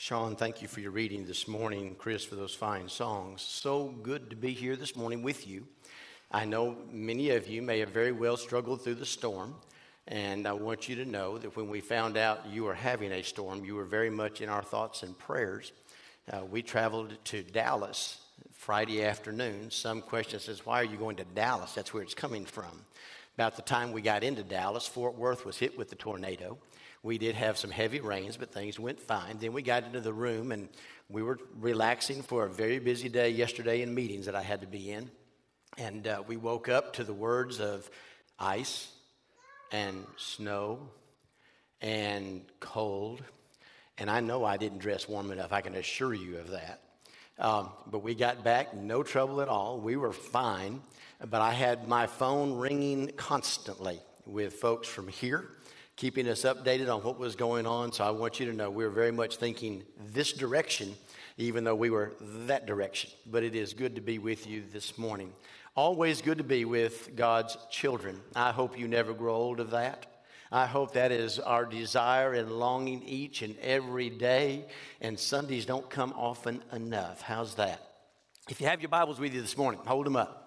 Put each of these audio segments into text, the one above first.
Sean, thank you for your reading this morning. Chris, for those fine songs. So good to be here this morning with you. I know many of you may have very well struggled through the storm, and I want you to know that when we found out you were having a storm, you were very much in our thoughts and prayers. We traveled to Dallas Friday afternoon. Some question says, why are you going to Dallas? That's where it's coming from. About the time we got into Dallas, Fort Worth was hit with the tornado. We did have some heavy rains, but things went fine. Then we got into the room, and we were relaxing for a very busy day yesterday in meetings that I had to be in. And we woke up to the words of ice and snow and cold. And I know I didn't dress warm enough. I can assure you of that. But we got back, no trouble at all. We were fine. But I had my phone ringing constantly with folks from here, keeping us updated on what was going on. So I want you to know we're very much thinking this direction, even though we were that direction. But it is good to be with you this morning. Always good to be with God's children. I hope you never grow old of that. I hope that is our desire and longing each and every day. And Sundays don't come often enough. How's that? If you have your Bibles with you this morning, hold them up.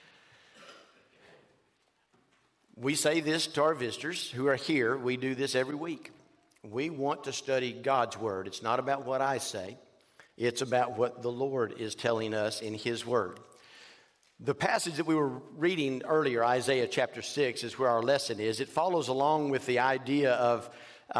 We say this to our visitors who are here. We do this every week. We want to study God's Word. It's not about what I say. It's about what the Lord is telling us in His Word. The passage that we were reading earlier, Isaiah chapter 6, is where our lesson is. It follows along with the idea of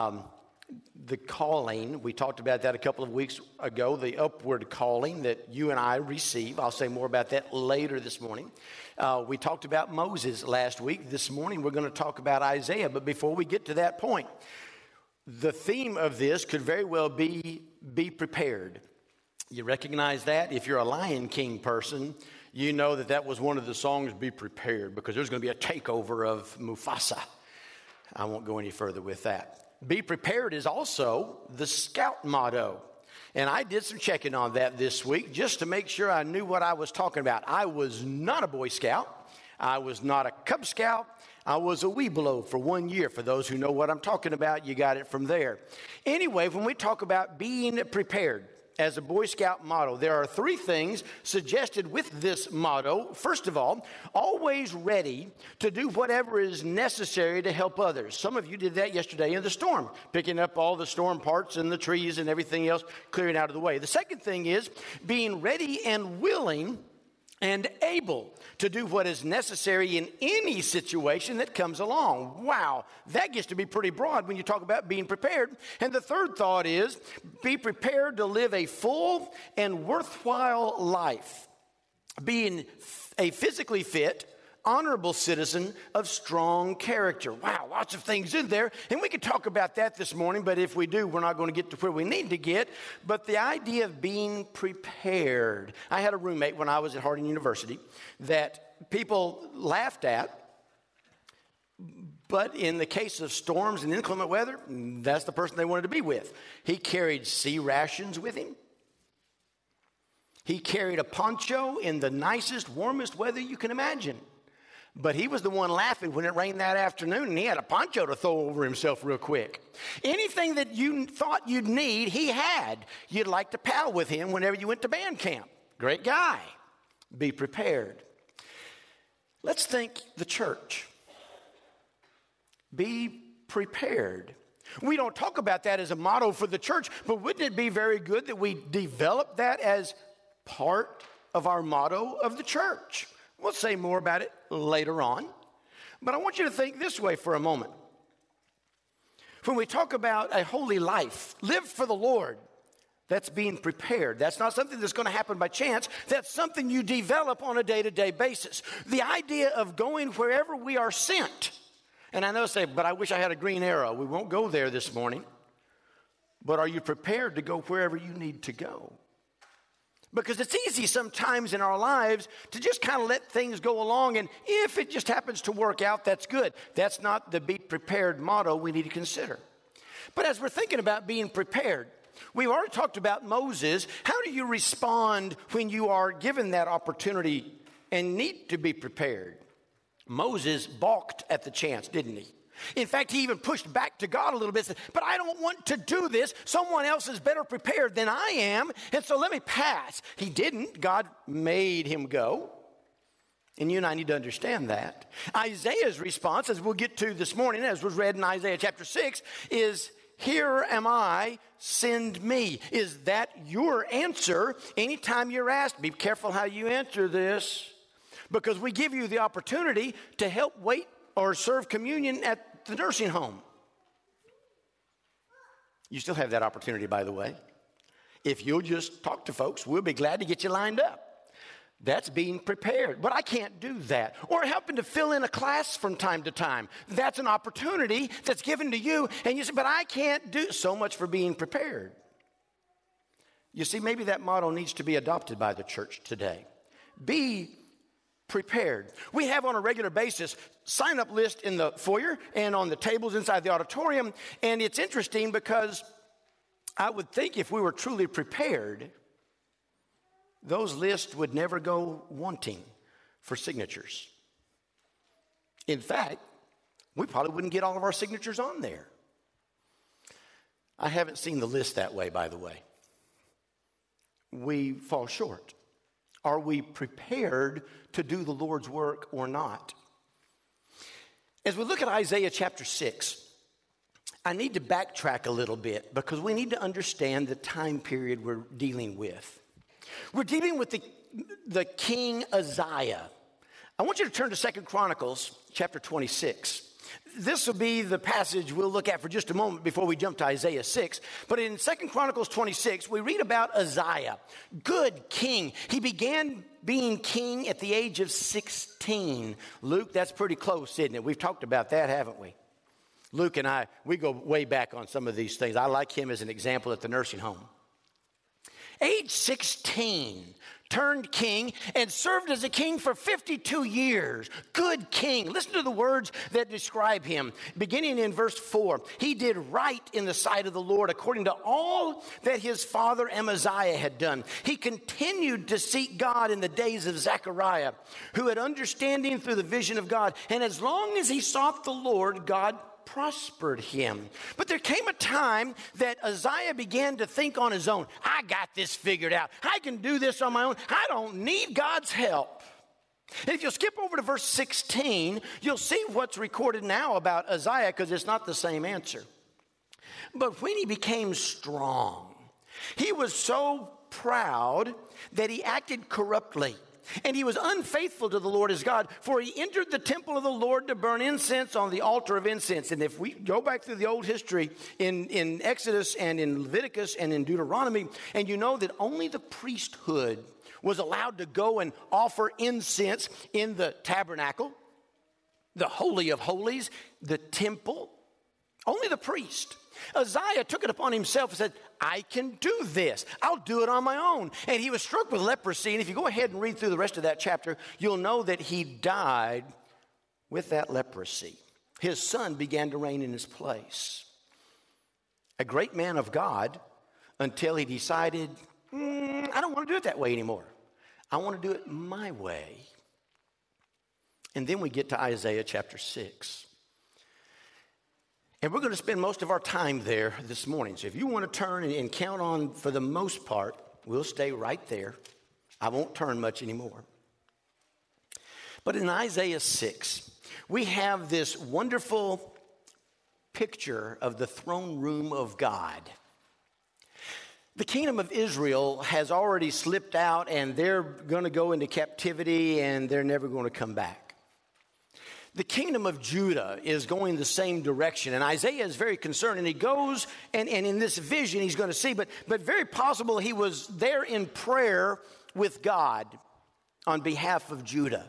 the calling. We talked about that a couple of weeks ago, the upward calling that you and I receive. I'll say more about that later this morning. We talked about Moses last week. This morning we're going to talk about Isaiah. But before we get to that point, the theme of this could very well be prepared. You recognize that? If you're a Lion King person, you know that was one of the songs, Be Prepared, because there's going to be a takeover of Mufasa. I won't go any further with that. Be prepared is also the Scout motto. And I did some checking on that this week just to make sure I knew what I was talking about. I was not a Boy Scout. I was not a Cub Scout. I was a Weeblo for 1 year. For those who know what I'm talking about, you got it from there. Anyway, when we talk about being prepared as a Boy Scout motto, there are three things suggested with this motto. First of all, always ready to do whatever is necessary to help others. Some of you did that yesterday in the storm, picking up all the storm parts and the trees and everything else, clearing out of the way. The second thing is being ready and willing and able to do what is necessary in any situation that comes along. Wow, that gets to be pretty broad when you talk about being prepared. And the third thought is be prepared to live a full and worthwhile life, being a physically fit, honorable citizen of strong character. Wow, lots of things in there. And we could talk about that this morning, but if we do, we're not going to get to where we need to get. But the idea of being prepared. I had a roommate when I was at Harding University that people laughed at. But in the case of storms and inclement weather, that's the person they wanted to be with. He carried sea rations with him. He carried a poncho in the nicest, warmest weather you can imagine. But he was the one laughing when it rained that afternoon, and he had a poncho to throw over himself real quick. Anything that you thought you'd need, he had. You'd like to pal with him whenever you went to band camp. Great guy. Be prepared. Let's think the church. Be prepared. We don't talk about that as a motto for the church, but wouldn't it be very good that we develop that as part of our motto of the church? We'll say more about it later on. But I want you to think this way for a moment. When we talk about a holy life, live for the Lord, that's being prepared. That's not something that's going to happen by chance. That's something you develop on a day-to-day basis. The idea of going wherever we are sent. And I know say, but I wish I had a green arrow. We won't go there this morning. But are you prepared to go wherever you need to go? Because it's easy sometimes in our lives to just kind of let things go along, and if it just happens to work out, that's good. That's not the be prepared motto we need to consider. But as we're thinking about being prepared, we've already talked about Moses. How do you respond when you are given that opportunity and need to be prepared? Moses balked at the chance, didn't he? In fact, he even pushed back to God a little bit and said, but I don't want to do this. Someone else is better prepared than I am, and so let me pass. He didn't. God made him go. And you and I need to understand that. Isaiah's response, as we'll get to this morning, as was read in Isaiah chapter 6, is, here am I, send me. Is that your answer anytime you're asked? Be careful how you answer this, because we give you the opportunity to help wait or serve communion at the nursing home. You still have that opportunity, by the way. If you'll just talk to folks, we'll be glad to get you lined up. That's being prepared. But I can't do that. Or helping to fill in a class from time to time. That's an opportunity that's given to you. And you say, but I can't do so much for being prepared. You see, maybe that motto needs to be adopted by the church today. Be prepared. We have on a regular basis sign-up list in the foyer and on the tables inside the auditorium. And it's interesting because I would think if we were truly prepared, those lists would never go wanting for signatures. In fact, we probably wouldn't get all of our signatures on there. I haven't seen the list that way, by the way. We fall short. Are we prepared to do the Lord's work or not? As we look at Isaiah chapter 6, I need to backtrack a little bit because we need to understand the time period we're dealing with. We're dealing with the king Uzziah. I want you to turn to 2 Chronicles chapter 26. This will be the passage we'll look at for just a moment before we jump to Isaiah 6. But in 2 Chronicles 26, we read about Uzziah, good king. He began being king at the age of 16. Luke, that's pretty close, isn't it? We've talked about that, haven't we? Luke and I, we go way back on some of these things. I like him as an example at the nursing home. Age 16, turned king and served as a king for 52 years. Good king. Listen to the words that describe him. Beginning in verse 4, he did right in the sight of the Lord according to all that his father Amaziah had done. He continued to seek God in the days of Zechariah, who had understanding through the vision of God. And as long as he sought the Lord, God prospered him. But there came a time that Uzziah began to think on his own. I got this figured out. I can do this on my own. I don't need God's help. And if you'll skip over to verse 16, you'll see what's recorded now about Uzziah, because it's not the same answer. But when he became strong, he was so proud that he acted corruptly. And he was unfaithful to the Lord his God, for he entered the temple of the Lord to burn incense on the altar of incense. And if we go back through the old history in Exodus and in Leviticus and in Deuteronomy, and you know that only the priesthood was allowed to go and offer incense in the tabernacle, the Holy of Holies, the temple, only the priest. Uzziah took it upon himself and said, I can do this. I'll do it on my own. And he was struck with leprosy. And if you go ahead and read through the rest of that chapter, you'll know that he died with that leprosy. His son began to reign in his place. A great man of God until he decided, I don't want to do it that way anymore. I want to do it my way. And then we get to Isaiah chapter 6. And we're going to spend most of our time there this morning. So if you want to turn and count on, for the most part, we'll stay right there. I won't turn much anymore. But in Isaiah 6, we have this wonderful picture of the throne room of God. The kingdom of Israel has already slipped out, and they're going to go into captivity, and they're never going to come back. The kingdom of Judah is going the same direction, and Isaiah is very concerned, and he goes, and in this vision he's going to see, but very possible he was there in prayer with God on behalf of Judah.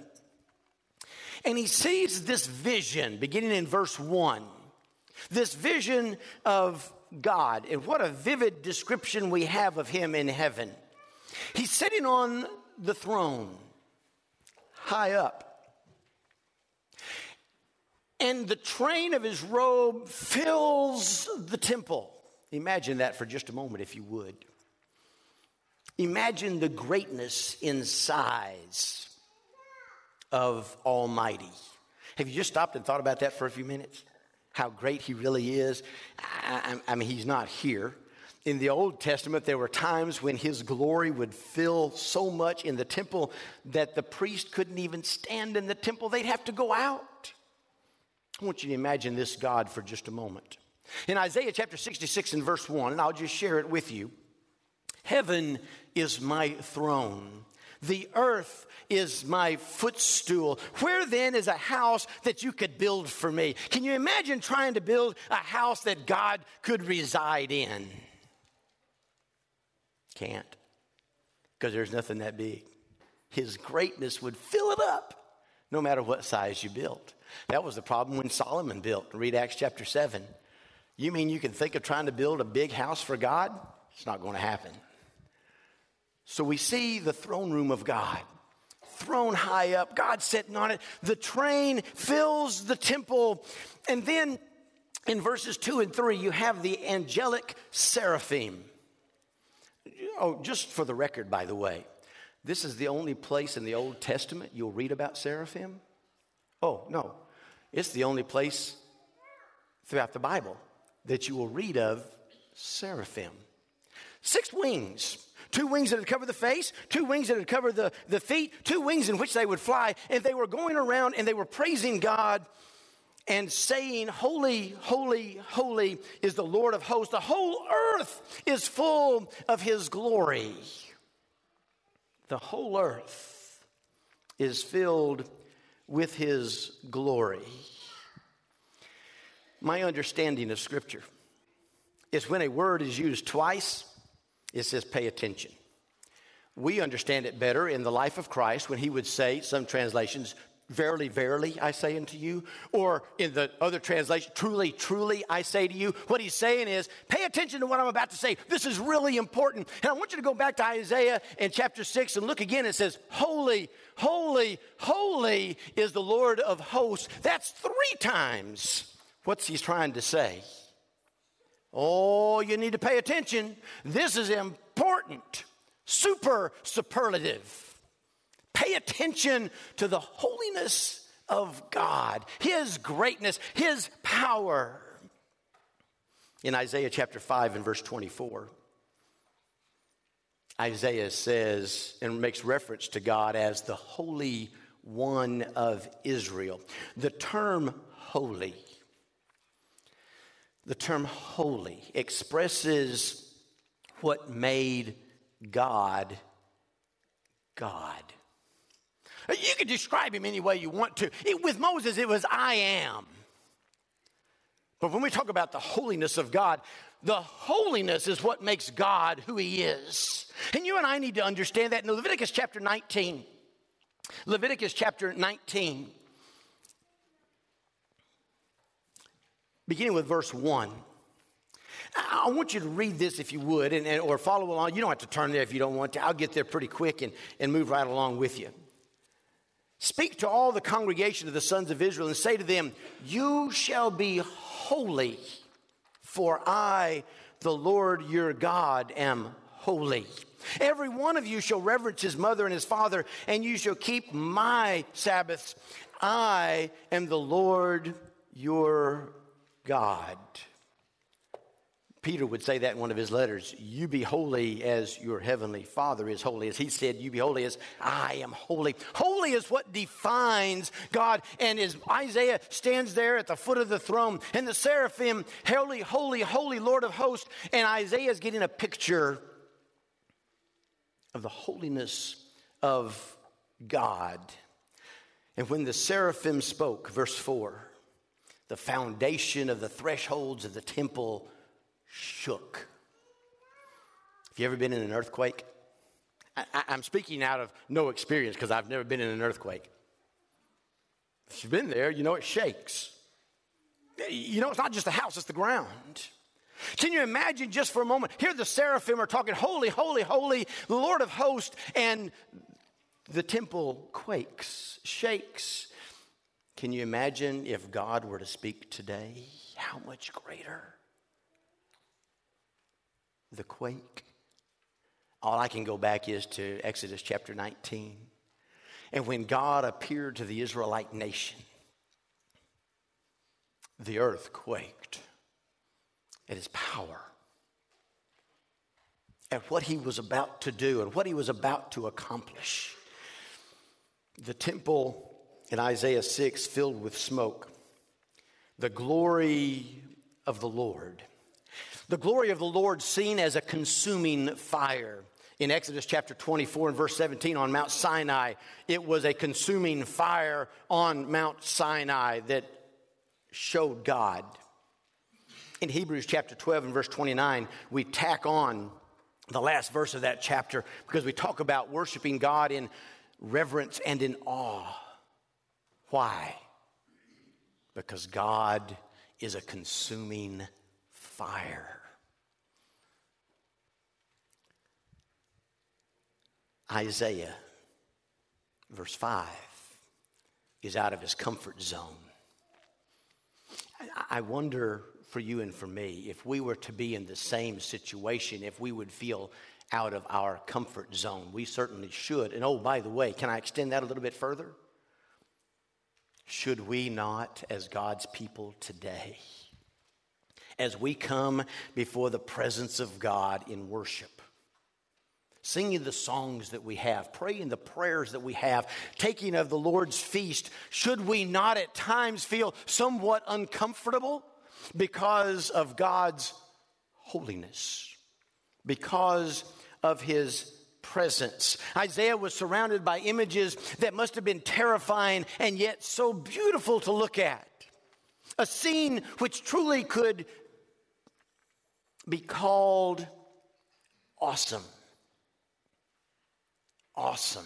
And he sees this vision beginning in verse 1, this vision of God, and what a vivid description we have of him in heaven. He's sitting on the throne, high up. And the train of his robe fills the temple. Imagine that for just a moment, if you would. Imagine the greatness in size of Almighty. Have you just stopped and thought about that for a few minutes? how great he really is. I mean, he's not here. In the Old Testament, there were times when his glory would fill so much in the temple that the priest couldn't even stand in the temple. They'd have to go out. I want you to imagine this God for just a moment. In Isaiah chapter 66 and verse 1, and I'll just share it with you. Heaven is my throne. The earth is my footstool. Where then is a house that you could build for me? Can you imagine trying to build a house that God could reside in? Can't, because there's nothing that big. His greatness would fill it up no matter what size you built. That was the problem when Solomon built. Read Acts chapter 7. You mean you can think of trying to build a big house for God? It's not going to happen. So we see the throne room of God, throne high up, God sitting on it. The train fills the temple. And then in verses 2 and 3, you have the angelic seraphim. Oh, just for the record, by the way, this is the only place in the Old Testament you'll read about seraphim. Oh, no, it's the only place throughout the Bible that you will read of seraphim. 6 wings. 2 wings that would cover the face, 2 wings that would cover the feet, 2 wings in which they would fly. And they were going around and they were praising God and saying, holy, holy, holy is the Lord of hosts. The whole earth is full of his glory. The whole earth is filled with his glory. My understanding of Scripture is when a word is used twice, it says pay attention. We understand it better in the life of Christ when he would say, some translations, verily, verily, I say unto you. Or in the other translation, truly, truly, I say to you. What he's saying is, pay attention to what I'm about to say. This is really important. And I want you to go back to Isaiah in chapter 6 and look again. It says, holy, holy, holy is the Lord of hosts. That's 3 times what he's trying to say. Oh, you need to pay attention. This is important. Super superlative. Pay attention to the holiness of God, his greatness, his power. In Isaiah chapter 5 and verse 24, Isaiah says and makes reference to God as the Holy One of Israel. The term holy expresses what made God, God. You can describe him any way you want to. With Moses, it was I am. But when we talk about the holiness of God, the holiness is what makes God who he is. And you and I need to understand that in Leviticus chapter 19. Leviticus chapter 19. Beginning with verse 1. I want you to read this if you would, or follow along. You don't have to turn there if you don't want to. I'll get there pretty quick and move right along with you. Speak to all the congregation of the sons of Israel and say to them, you shall be holy, for I, the Lord your God, am holy. Every one of you shall reverence his mother and his father, and you shall keep my Sabbaths. I am the Lord your God. Peter would say that in one of his letters. You be holy as your heavenly Father is holy. As he said, you be holy as I am holy. Holy is what defines God. And as Isaiah stands there at the foot of the throne, and the seraphim, holy, holy, holy Lord of hosts, and Isaiah is getting a picture of the holiness of God. And when the seraphim spoke, verse 4, the foundation of the thresholds of the temple shook. Have you ever been in an earthquake? I'm speaking out of no experience because I've never been in an earthquake. If you've been there, you know it shakes. You know it's not just the house, it's the ground. Can you imagine just for a moment? Here the seraphim are talking, holy, holy, holy, the Lord of hosts, and the temple quakes, shakes. Can you imagine if God were to speak today? How much greater? The quake. All I can go back is to Exodus chapter 19. And when God appeared to the Israelite nation, the earth quaked at his power, at what he was about to do and what he was about to accomplish. The temple in Isaiah 6 filled with smoke. The glory of the Lord. The glory of the Lord seen as a consuming fire. In Exodus chapter 24 and verse 17 on Mount Sinai, it was a consuming fire on Mount Sinai that showed God. In Hebrews chapter 12 and verse 29, we tack on the last verse of that chapter because we talk about worshiping God in reverence and in awe. Why? Because God is a consuming fire. Isaiah, verse 5, is out of his comfort zone. I wonder for you and for me, if we were to be in the same situation, if we would feel out of our comfort zone. We certainly should. And oh, by the way, can I extend that a little bit further? Should we not, as God's people today, as we come before the presence of God in worship, singing the songs that we have, praying the prayers that we have, taking of the Lord's feast, should we not at times feel somewhat uncomfortable because of God's holiness, because of his presence? Isaiah was surrounded by images that must have been terrifying and yet so beautiful to look at. A scene which truly could be called awesome. Awesome.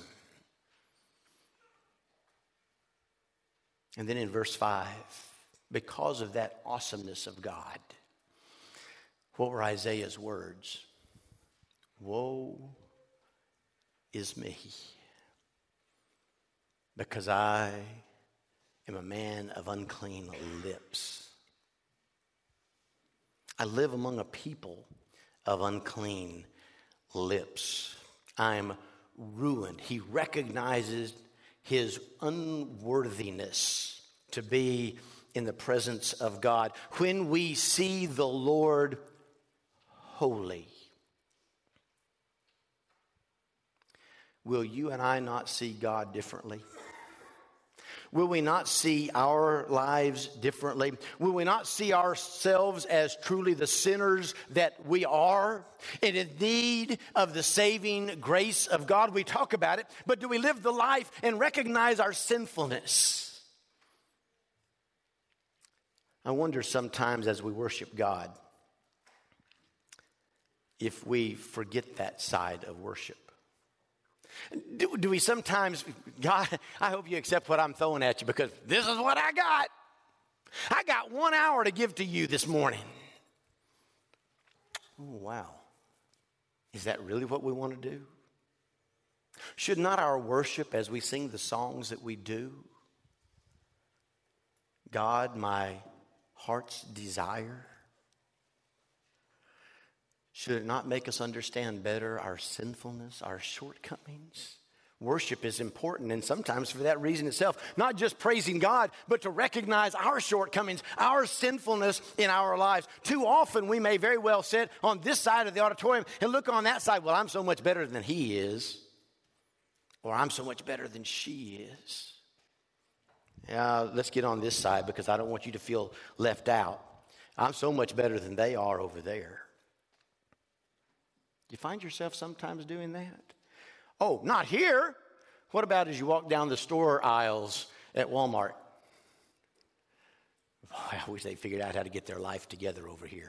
And then in verse 5, because of that awesomeness of God, what were Isaiah's words? Woe is me, because I am a man of unclean lips. I live among a people of unclean lips. I'm ruined. He recognizes his unworthiness to be in the presence of God. When we see the Lord holy, will you and I not see God differently? Will we not see our lives differently? Will we not see ourselves as truly the sinners that we are and in need of the saving grace of God? We talk about it, but do we live the life and recognize our sinfulness? I wonder sometimes as we worship God if we forget that side of worship. Do we sometimes, God, I hope you accept what I'm throwing at you because this is what I got. I got 1 hour to give to you this morning. Oh, wow. Is that really what we want to do? Should not our worship as we sing the songs that we do, God, my heart's desire, should it not make us understand better our sinfulness, our shortcomings? Worship is important, and sometimes for that reason itself, not just praising God, but to recognize our shortcomings, our sinfulness in our lives. Too often we may very well sit on this side of the auditorium and look on that side, well, I'm so much better than he is, or I'm so much better than she is. Yeah, let's get on this side because I don't want you to feel left out. I'm so much better than they are over there. You find yourself sometimes doing that? Oh, not here. What about as you walk down the store aisles at Walmart? Boy, I wish they figured out how to get their life together over here.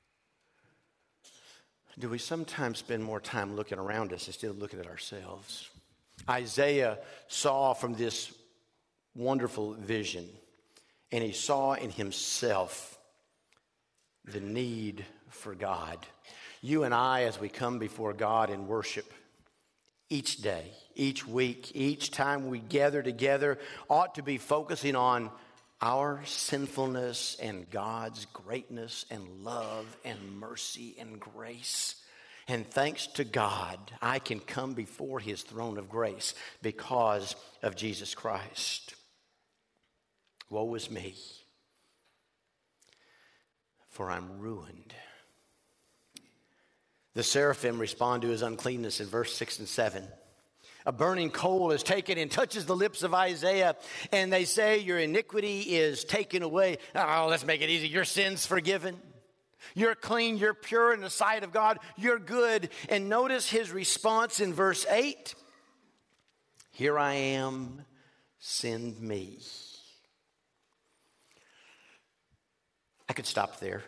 Do we sometimes spend more time looking around us instead of looking at ourselves? Isaiah saw from this wonderful vision, and he saw in himself the need for God. You and I, as we come before God in worship, each day, each week, each time we gather together, ought to be focusing on our sinfulness and God's greatness and love and mercy and grace. And thanks to God, I can come before his throne of grace because of Jesus Christ. Woe is me. for I'm ruined. The seraphim respond to his uncleanness in verse 6 and 7. A burning coal is taken and touches the lips of Isaiah, and they say, your iniquity is taken away. Oh, let's make it easy. Your sin's forgiven. You're clean, you're pure in the sight of God, you're good. And notice his response in verse 8. Here I am, send me. I could stop there,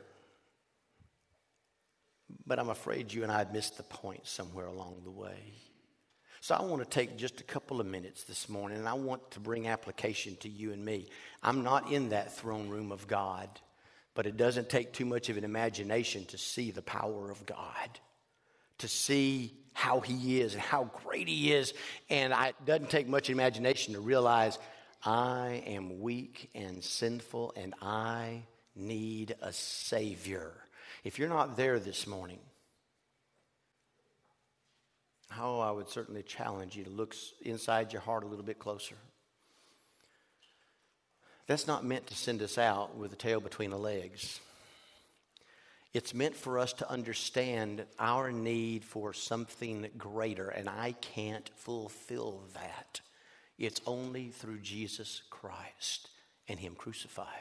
but I'm afraid you and I had missed the point somewhere along the way. So I want to take just a couple of minutes this morning, and I want to bring application to you and me. I'm not in that throne room of God, but it doesn't take too much of an imagination to see the power of God, to see how he is and how great he is. And it doesn't take much imagination to realize I am weak and sinful, and I need a Savior. If you're not there this morning, I would certainly challenge you to look inside your heart a little bit closer. That's not meant to send us out with the tail between the legs. It's meant for us to understand our need for something greater, and I can't fulfill that. It's only through Jesus Christ and him crucified.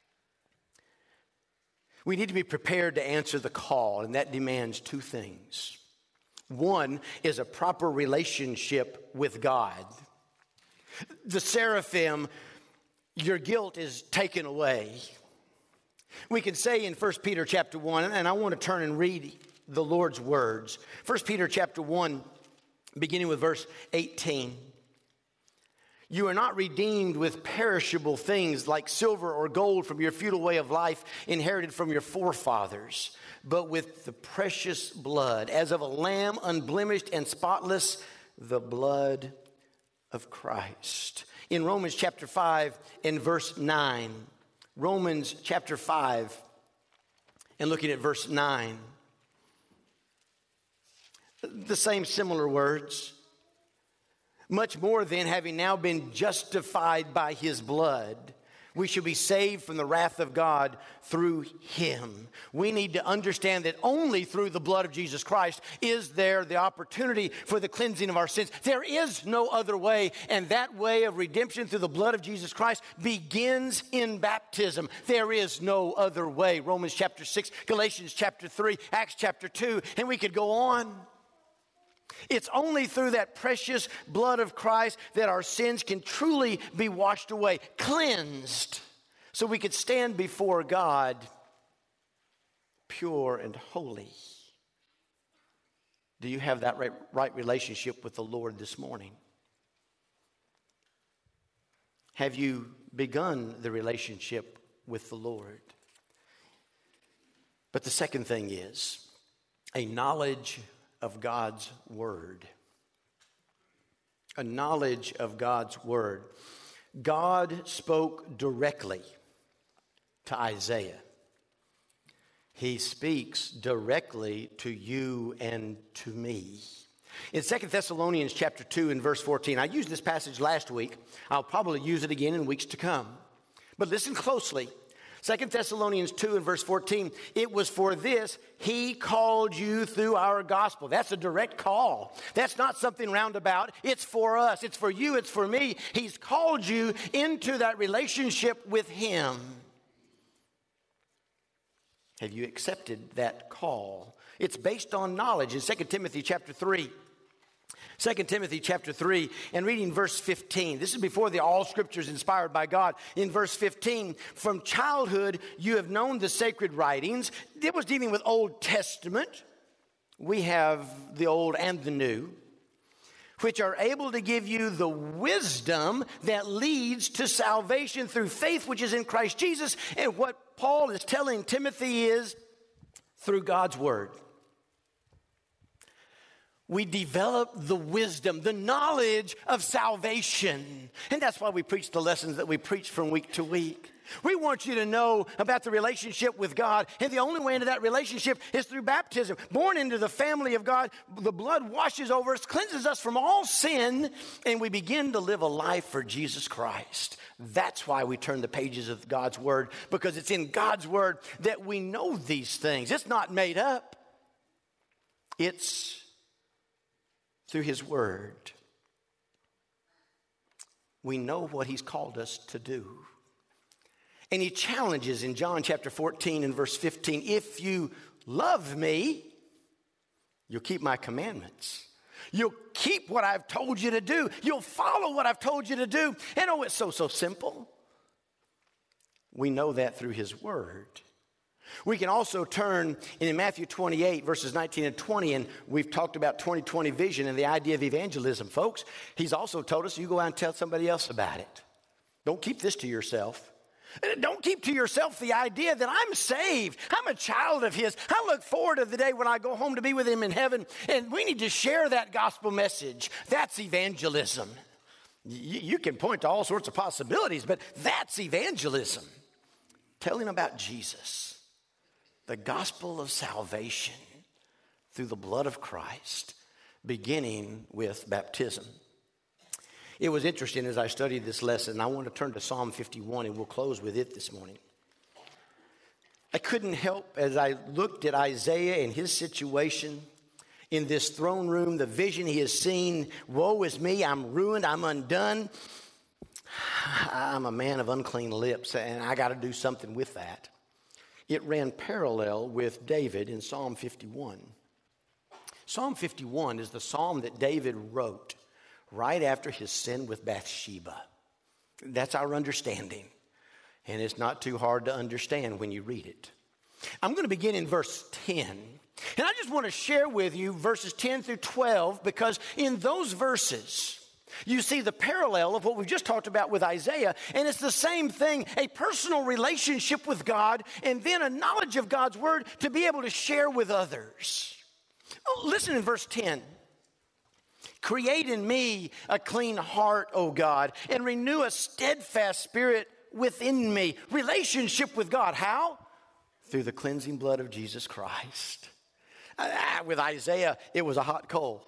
We need to be prepared to answer the call, and that demands two things. One is a proper relationship with God. The seraphim, your guilt is taken away. We can say in 1 Peter chapter 1, and I want to turn and read the Lord's words. 1 Peter chapter 1, beginning with verse 18. You are not redeemed with perishable things like silver or gold from your futile way of life inherited from your forefathers, but with the precious blood, as of a lamb unblemished and spotless, the blood of Christ. In Romans chapter 5 and verse 9, Romans chapter 5 and looking at verse 9, the same similar words. Much more then, having now been justified by his blood, we shall be saved from the wrath of God through him. We need to understand that only through the blood of Jesus Christ is there the opportunity for the cleansing of our sins. There is no other way, and that way of redemption through the blood of Jesus Christ begins in baptism. There is no other way. Romans chapter 6, Galatians chapter 3, Acts chapter 2, and we could go on. It's only through that precious blood of Christ that our sins can truly be washed away, cleansed, so we could stand before God pure and holy. Do you have that right relationship with the Lord this morning? Have you begun the relationship with the Lord? But the second thing is a knowledge of God's word. A knowledge of God's word. God spoke directly to Isaiah. He speaks directly to you and to me. In 2 Thessalonians chapter 2 and verse 14, I used this passage last week. I'll probably use it again in weeks to come. But listen closely. 2 Thessalonians 2 and verse 14, it was for this he called you through our gospel. That's a direct call. That's not something roundabout. It's for us. It's for you. It's for me. He's called you into that relationship with him. Have you accepted that call? It's based on knowledge. In 2 Timothy chapter 3, 2 Timothy chapter 3 and reading verse 15. This is before the all scriptures inspired by God. In verse 15, from childhood you have known the sacred writings. It was dealing with Old Testament. We have the Old and the New, which are able to give you the wisdom that leads to salvation through faith which is in Christ Jesus. And what Paul is telling Timothy is through God's word. We develop the wisdom, the knowledge of salvation. And that's why we preach the lessons that we preach from week to week. We want you to know about the relationship with God. And the only way into that relationship is through baptism. Born into the family of God, the blood washes over us, cleanses us from all sin, and we begin to live a life for Jesus Christ. That's why we turn the pages of God's Word, because it's in God's Word that we know these things. It's not made up. It's through His Word. We know what He's called us to do. And He challenges in John chapter 14 and verse 15, if you love me, you'll keep my commandments. You'll keep what I've told you to do. You'll follow what I've told you to do. And oh, it's so simple. We know that through His Word. We can also turn in Matthew 28, verses 19 and 20, and we've talked about 2020 vision and the idea of evangelism, folks. He's also told us you go out and tell somebody else about it. Don't keep this to yourself. Don't keep to yourself the idea that I'm saved. I'm a child of His. I look forward to the day when I go home to be with Him in heaven, and we need to share that gospel message. That's evangelism. You can point to all sorts of possibilities, but that's evangelism. Telling about Jesus, the gospel of salvation through the blood of Christ, beginning with baptism. It was interesting as I studied this lesson. I want to turn to Psalm 51, and we'll close with it this morning. I couldn't help as I looked at Isaiah and his situation in this throne room, the vision he has seen. Woe is me, I'm ruined, I'm undone. I'm a man of unclean lips, and I got to do something with that. It ran parallel with David in Psalm 51. Psalm 51 is the psalm that David wrote right after his sin with Bathsheba. That's our understanding. And it's not too hard to understand when you read it. I'm going to begin in verse 10. And I just want to share with you verses 10 through 12, because in those verses, you see the parallel of what we've just talked about with Isaiah. And it's the same thing, a personal relationship with God, and then a knowledge of God's word to be able to share with others. Listen in verse 10. Create in me a clean heart, O God, and renew a steadfast spirit within me. Relationship with God. How? Through the cleansing blood of Jesus Christ. With Isaiah, it was a hot coal.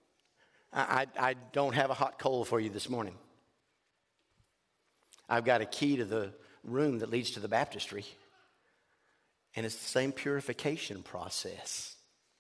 I don't have a hot coal for you this morning. I've got a key to the room that leads to the baptistry. And it's the same purification process.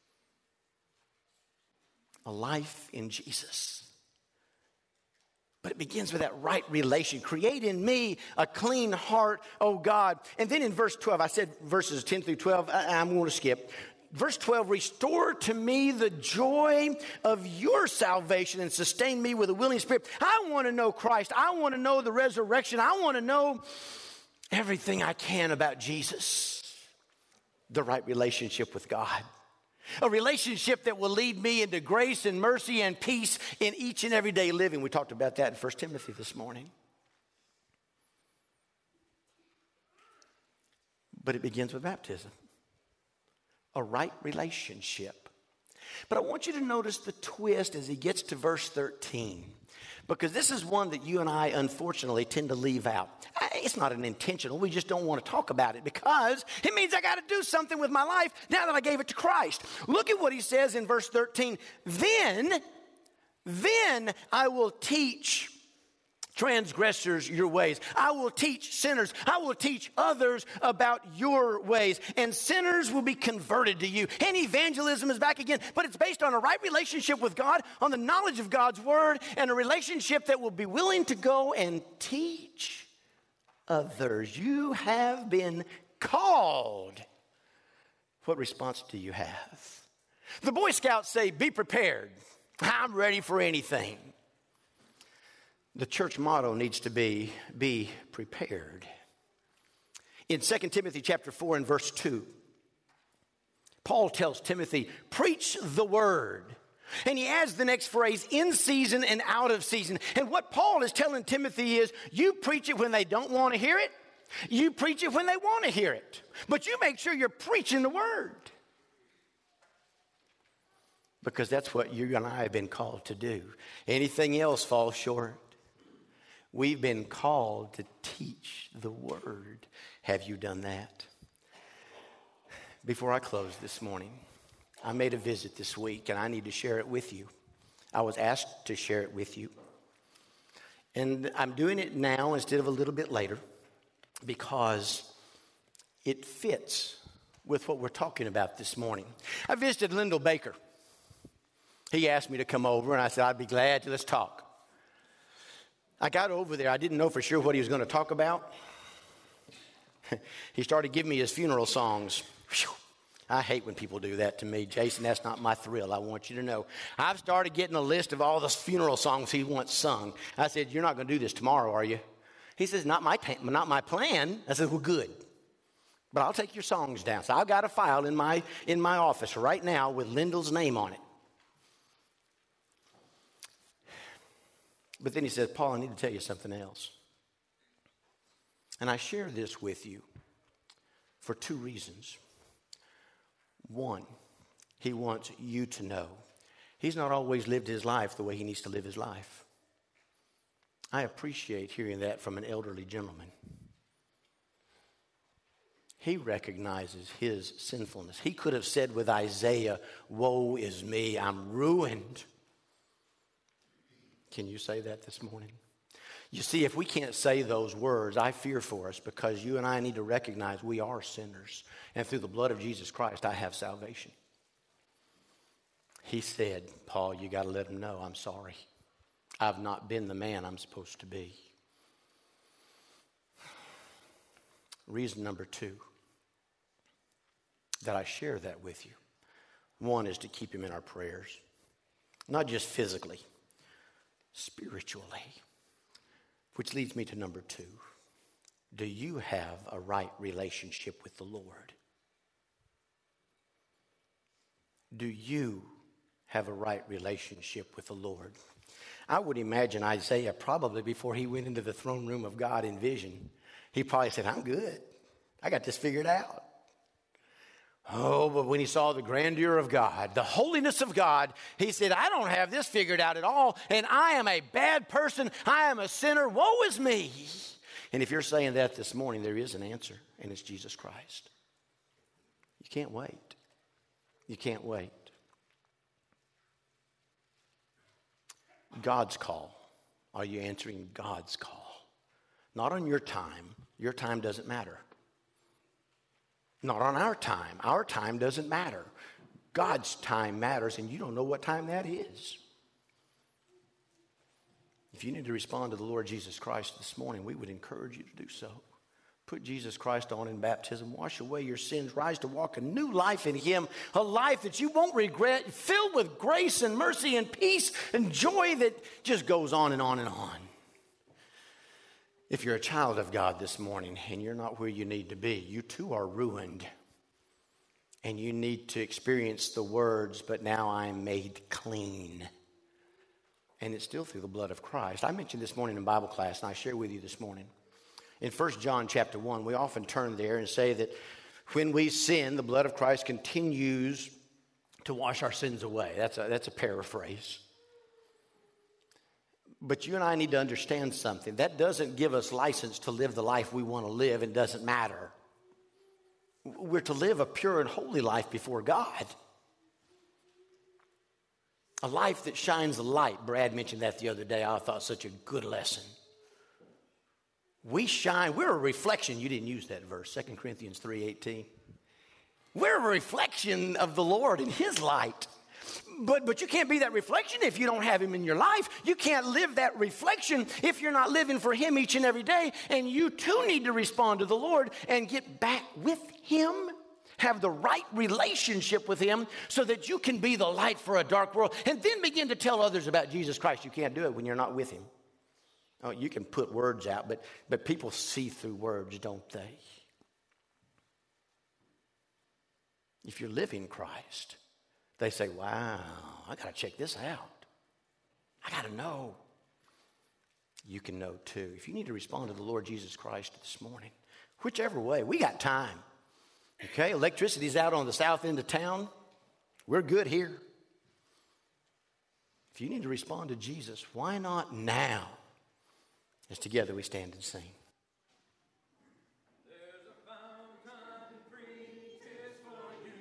A life in Jesus. But it begins with that right relation. Create in me a clean heart, O God. And then in verse 12, I said verses 10 through 12. I'm going to skip. Verse 12, restore to me the joy of your salvation and sustain me with a willing spirit. I want to know Christ. I want to know the resurrection. I want to know everything I can about Jesus. The right relationship with God. A relationship that will lead me into grace and mercy and peace in each and every day living. We talked about that in 1 Timothy this morning. But it begins with baptism. A right relationship. But I want you to notice the twist as he gets to verse 13. Because this is one that you and I, unfortunately, tend to leave out. It's not an intentional. We just don't want to talk about it because it means I got to do something with my life now that I gave it to Christ. Look at what he says in verse 13. Then I will teach transgressors your ways. I will teach sinners. I will teach others about your ways. And sinners will be converted to you. And evangelism is back again. But it's based on a right relationship with God, on the knowledge of God's word, and a relationship that will be willing to go and teach others. You have been called. What response do you have? The Boy Scouts say, be prepared. I'm ready for anything. The church motto needs to be prepared. In 2 Timothy chapter 4 and verse 2, Paul tells Timothy, preach the word. And he adds the next phrase, in season and out of season. And what Paul is telling Timothy is, you preach it when they don't want to hear it. You preach it when they want to hear it. But you make sure you're preaching the word. Because that's what you and I have been called to do. Anything else falls short. We've been called to teach the word. Have you done that? Before I close this morning, I made a visit this week, and I need to share it with you. I was asked to share it with you. And I'm doing it now instead of a little bit later because it fits with what we're talking about this morning. I visited Lyndall Baker. He asked me to come over, and I said, I'd be glad to. Let's talk. I got over there. I didn't know for sure what he was going to talk about. He started giving me his funeral songs. Whew. I hate when people do that to me. Jason, that's not my thrill. I want you to know. I've started getting a list of all the funeral songs he once sung. I said, you're not going to do this tomorrow, are you? He says, not my plan. I said, well, good. But I'll take your songs down. So I've got a file in my office right now with Lyndall's name on it. But then he said, Paul, I need to tell you something else. And I share this with you for two reasons. One, he wants you to know he's not always lived his life the way he needs to live his life. I appreciate hearing that from an elderly gentleman. He recognizes his sinfulness. He could have said with Isaiah, woe is me, I'm ruined. Can you say that this morning? You see, if we can't say those words, I fear for us because you and I need to recognize we are sinners. And through the blood of Jesus Christ, I have salvation. He said, Paul, you got to let him know I'm sorry. I've not been the man I'm supposed to be. Reason number two that I share that with you. One is to keep him in our prayers. Not just physically, spiritually. Which leads me to number two. Do you have a right relationship with the Lord? Do you have a right relationship with the Lord? I would imagine Isaiah probably before he went into the throne room of God in vision, he probably said, I'm good. I got this figured out. Oh, but when he saw the grandeur of God, the holiness of God, he said, I don't have this figured out at all, and I am a bad person. I am a sinner. Woe is me. And if you're saying that this morning, there is an answer, and it's Jesus Christ. You can't wait. You can't wait. God's call. Are you answering God's call? Not on your time. Your time doesn't matter. Not on our time. Our time doesn't matter. God's time matters, and you don't know what time that is. If you need to respond to the Lord Jesus Christ this morning, we would encourage you to do so. Put Jesus Christ on in baptism. Wash away your sins. Rise to walk a new life in Him. A life that you won't regret. Filled with grace and mercy and peace and joy that just goes on and on and on. If you're a child of God this morning and you're not where you need to be, you too are ruined. And you need to experience the words, but now I am made clean. And it's still through the blood of Christ. I mentioned this morning in Bible class, and I share with you this morning. In 1 John chapter 1, we often turn there and say that when we sin, the blood of Christ continues to wash our sins away. That's a paraphrase. But you and I need to understand something. That doesn't give us license to live the life we want to live. It doesn't matter. We're to live a pure and holy life before God. A life that shines the light. Brad mentioned that the other day. I thought such a good lesson. We shine. We're a reflection. You didn't use that verse. 2 Corinthians 3:18. We're a reflection of the Lord in His light. But you can't be that reflection if you don't have Him in your life. You can't live that reflection if you're not living for Him each and every day. And you too need to respond to the Lord and get back with Him. Have the right relationship with Him so that you can be the light for a dark world. And then begin to tell others about Jesus Christ. You can't do it when you're not with Him. Oh, you can put words out, but people see through words, don't they? If you're living Christ, they say, wow, I got to check this out. I got to know. You can know too. If you need to respond to the Lord Jesus Christ this morning, whichever way, we got time. Okay, electricity's out on the south end of town. We're good here. If you need to respond to Jesus, why not now? As together we stand and sing.